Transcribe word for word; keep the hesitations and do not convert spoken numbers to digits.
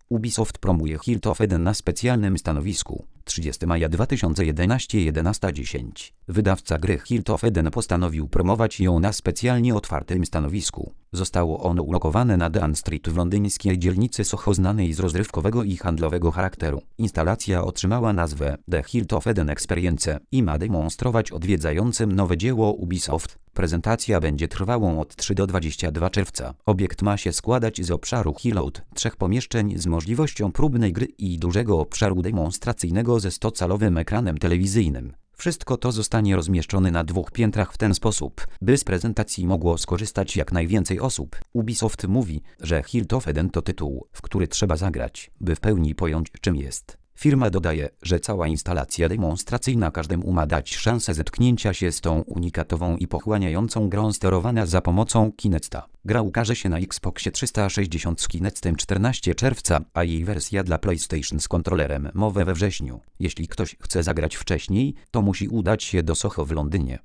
Ubisoft promuje Hilt of Eden na specjalnym stanowisku. trzydziestego maja dwa tysiące jedenastego jedenaście dziesięć. Wydawca gry Hilt of Eden postanowił promować ją na specjalnie otwartym stanowisku. Zostało ono ulokowane na Dean Street w londyńskiej dzielnicy Soho, znanej z rozrywkowego i handlowego charakteru. Instalacja otrzymała nazwę The Hilt of Eden Experience i ma demonstrować odwiedzającym nowe dzieło Ubisoft. Prezentacja będzie trwała od trzeciego do dwudziestego drugiego czerwca. Obiekt ma się składać z obszaru Hilout, trzech pomieszczeń z możliwością próbnej gry i dużego obszaru demonstracyjnego ze stocalowym ekranem telewizyjnym. Wszystko to zostanie rozmieszczone na dwóch piętrach w ten sposób, by z prezentacji mogło skorzystać jak najwięcej osób. Ubisoft mówi, że Hilt of Eden to tytuł, w który trzeba zagrać, by w pełni pojąć, czym jest. Firma dodaje, że cała instalacja demonstracyjna każdemu ma dać szansę zetknięcia się z tą unikatową i pochłaniającą grą sterowana za pomocą Kinecta. Gra ukaże się na Xboxie trzysta sześćdziesiąt z Kinectem czternastego czerwca, a jej wersja dla PlayStation z kontrolerem mowy we wrześniu. Jeśli ktoś chce zagrać wcześniej, to musi udać się do Soho w Londynie.